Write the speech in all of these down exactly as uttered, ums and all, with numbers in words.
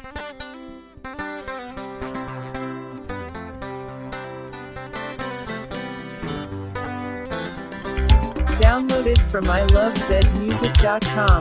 Downloaded from I love zed music dot com.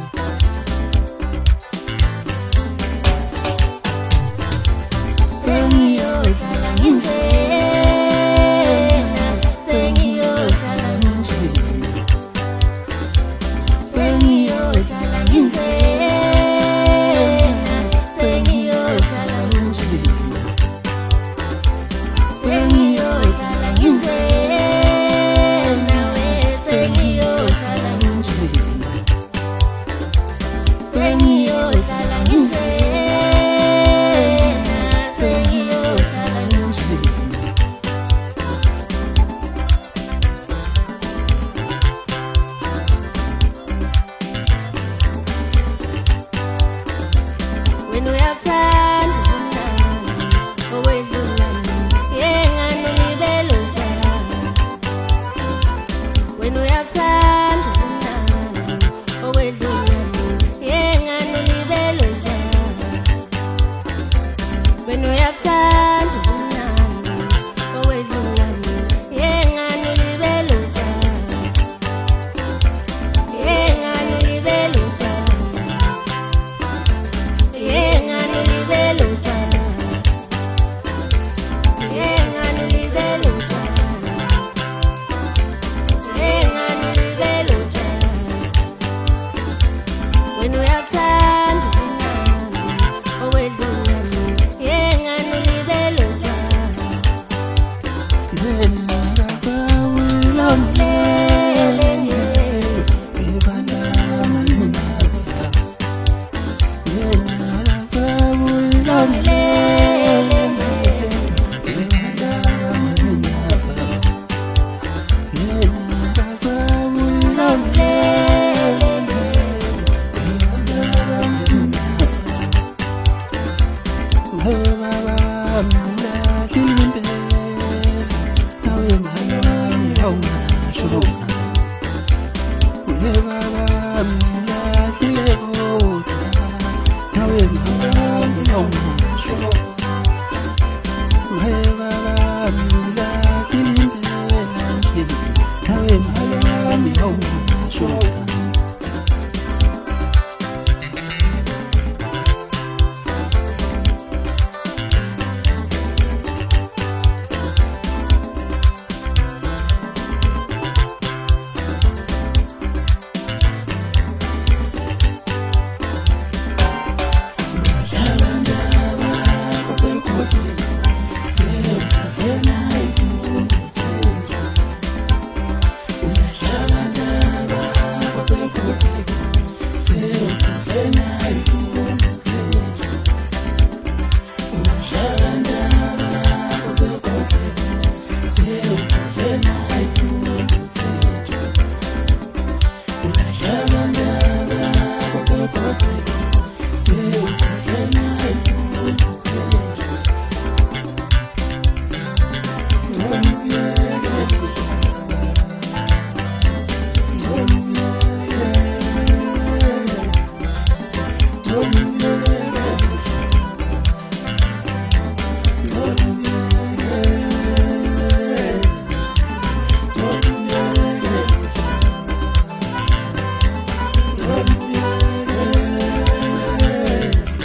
When we have time, always do yeah, when we have time, always do yeah, when we have time, always do yeah, when we have time, always do yeah,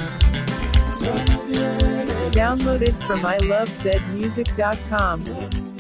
Downloaded from I love zed music dot com.